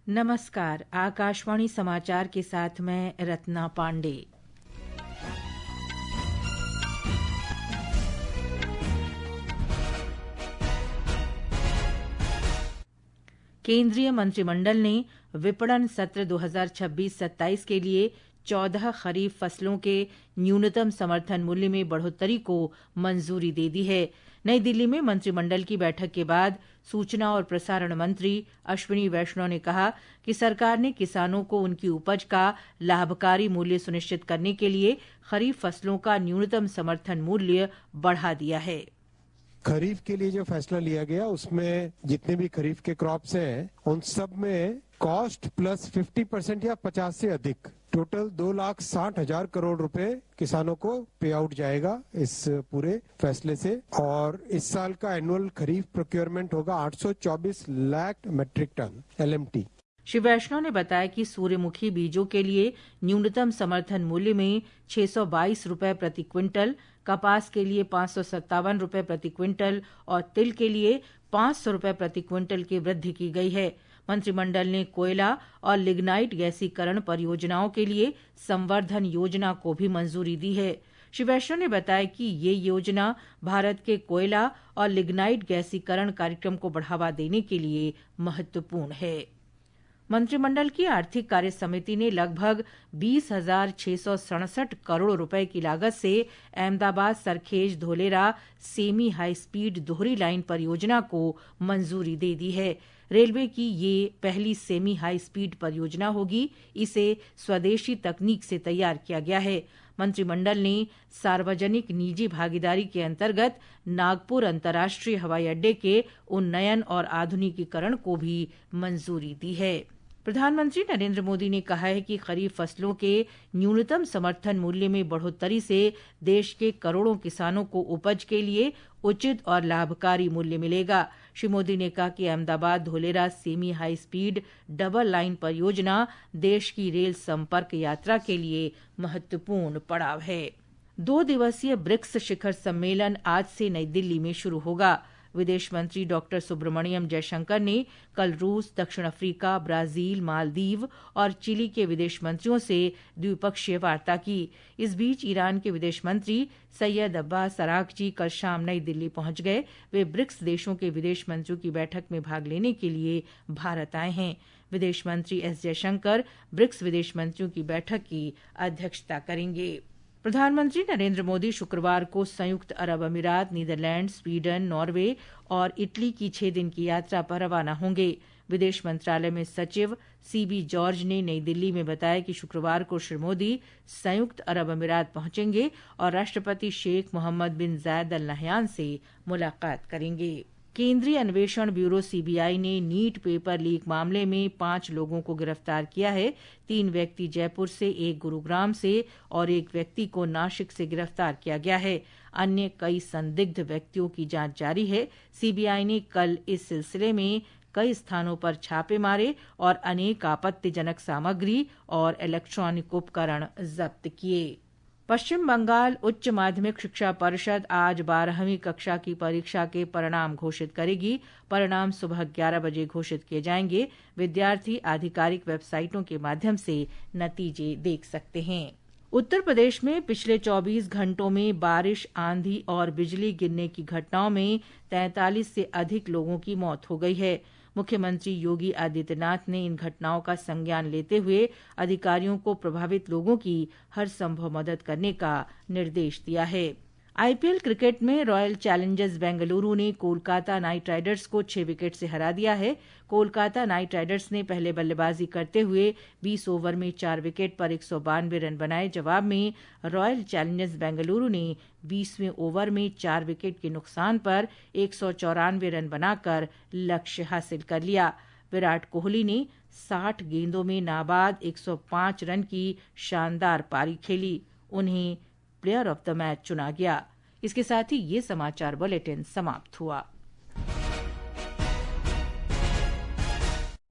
नमस्कार, आकाशवाणी समाचार के साथ मैं रत्ना पांडे। केंद्रीय मंत्रिमंडल ने विपणन सत्र 2026-27 के लिए 14 खरीफ फसलों के न्यूनतम समर्थन मूल्य में बढ़ोतरी को मंजूरी दे दी है। नई दिल्ली में मंत्रिमंडल की बैठक के बाद सूचना और प्रसारण मंत्री अश्विनी वैष्णव ने कहा कि सरकार ने किसानों को उनकी उपज का लाभकारी मूल्य सुनिश्चित करने के लिए खरीफ फसलों का न्यूनतम समर्थन मूल्य बढ़ा दिया है। खरीफ के लिए जो फैसला लिया गया उसमें जितने भी खरीफ के क्रॉप्स हैं उन सब में कॉस्ट प्लस 50% या 50 से अधिक टोटल 2,60,000 करोड़ रुपए किसानों को पे आउट जाएगा इस पूरे फैसले से। और इस साल का एनुअल खरीफ प्रोक्योरमेंट होगा 824 lakh metric tonne LMT। Shri Vaishnaw ने बताया कि सूर्यमुखी बीजों के लिए न्यूनतम समर्थन मूल्य में 622 रुपए प्रति क्विंटल, कपास के लिए 557 रुपए प्रति क्विंटल और तिल के लिए 500 रुपए प्रति क्विंटल की वृद्धि की गई है। मंत्रिमंडल ने कोयला और लिग्नाइट गैसीकरण परियोजनाओं के लिए संवर्धन योजना को भी मंजूरी दी है। श्री वैष्णव ने बताया कि ये योजना भारत के कोयला और लिग्नाइट गैसीकरण कार्यक्रम को बढ़ावा देने के लिए महत्वपूर्ण है। मंत्रिमंडल की आर्थिक कार्य समिति ने लगभग 20,667 करोड़ रुपए की लागत से Ahmedabad Sarkhej Dholera semi high speed दोहरी लाइन परियोजना को मंजूरी दे दी है। रेलवे की ये पहली सेमी हाई स्पीड परियोजना होगी। इसे स्वदेशी तकनीक से तैयार किया गया है। मंत्रिमंडल ने सार्वजनिक निजी भागीदारी के अंतर्गत नागपुर अंतर्राष्ट्रीय हवाई अड्डे के उन्नयन और आधुनिकीकरण को भी मंजूरी दी है। प्रधानमंत्री नरेंद्र मोदी ने कहा है कि खरीफ फसलों के न्यूनतम समर्थन मूल्य में बढ़ोतरी से देश के करोड़ों किसानों को उपज के लिए उचित और लाभकारी मूल्य मिलेगा। श्री मोदी ने कहा कि Ahmedabad Dholera semi high speed double line परियोजना देश की रेल संपर्क यात्रा के लिए महत्वपूर्ण पड़ाव है। 2 दिवसीय ब्रिक्स शिखर सम्मेलन आज से नई दिल्ली में शुरू होगा। विदेश मंत्री डॉक्टर सुब्रमण्यम जयशंकर ने कल रूस, दक्षिण अफ्रीका, ब्राजील, मालदीव और चिली के विदेश मंत्रियों से द्विपक्षीय वार्ता की। इस बीच ईरान के विदेश मंत्री सैयद अब्बास अरागची कल शाम नई दिल्ली पहुंच गए। वे ब्रिक्स देशों के विदेश मंत्रियों की बैठक में भाग लेने के लिए भारत आए हैं। विदेश मंत्री एस जयशंकर ब्रिक्स विदेश मंत्रियों की बैठक की अध्यक्षता करेंगे। प्रधानमंत्री नरेंद्र मोदी शुक्रवार को संयुक्त अरब अमीरात, नीदरलैंड, स्वीडन, नॉर्वे और इटली की 6 दिन की यात्रा पर रवाना होंगे। विदेश मंत्रालय में सचिव CB जॉर्ज ने नई दिल्ली में बताया कि शुक्रवार को श्री मोदी संयुक्त अरब अमीरात पहुंचेंगे और राष्ट्रपति शेख मोहम्मद बिन जायद अल नहयान से मुलाकात करेंगे। केंद्रीय अन्वेषण ब्यूरो CBI ने नीट पेपर लीक मामले में 5 लोगों को गिरफ्तार किया है। 3 व्यक्ति जयपुर से, 1 गुरुग्राम से और 1 व्यक्ति को नासिक से गिरफ्तार किया गया है। अन्य कई संदिग्ध व्यक्तियों की जांच जारी है। CBI ने कल इस सिलसिले में कई स्थानों पर छापे मारे और अनेक आपत्तिजनक सामग्री और इलेक्ट्रॉनिक उपकरण जब्त किए। पश्चिम बंगाल उच्च माध्यमिक शिक्षा परिषद आज 12वीं कक्षा की परीक्षा के परिणाम घोषित करेगी। परिणाम सुबह 11 बजे घोषित किए जाएंगे। विद्यार्थी आधिकारिक वेबसाइटों के माध्यम से नतीजे देख सकते हैं। उत्तर प्रदेश में पिछले 24 घंटों में बारिश, आंधी और बिजली गिरने की घटनाओं में 43 से अधिक लोगों की मौत हो गई है। मुख्यमंत्री योगी आदित्यनाथ ने इन घटनाओं का संज्ञान लेते हुए अधिकारियों को प्रभावित लोगों की हर संभव मदद करने का निर्देश दिया है। IPL क्रिकेट में रॉयल चैलेंजर्स बेंगलुरु ने कोलकाता नाइट राइडर्स को 6 विकेट से हरा दिया है। कोलकाता नाइट राइडर्स ने पहले बल्लेबाजी करते हुए 20 ओवर में 4 विकेट पर 192 रन बनाए। जवाब में रॉयल चैलेंजर्स बेंगलुरु ने 20वें ओवर में 4 विकेट के नुकसान पर 194 रन बनाकर लक्ष्य हासिल कर लिया। विराट कोहली ने 60 गेंदों में नाबाद 105 रन की शानदार पारी खेली। उन्हें प्लेयर ऑफ द मैच चुना गया। इसके साथ ही ये समाचार बुलेटिन समाप्त हुआ।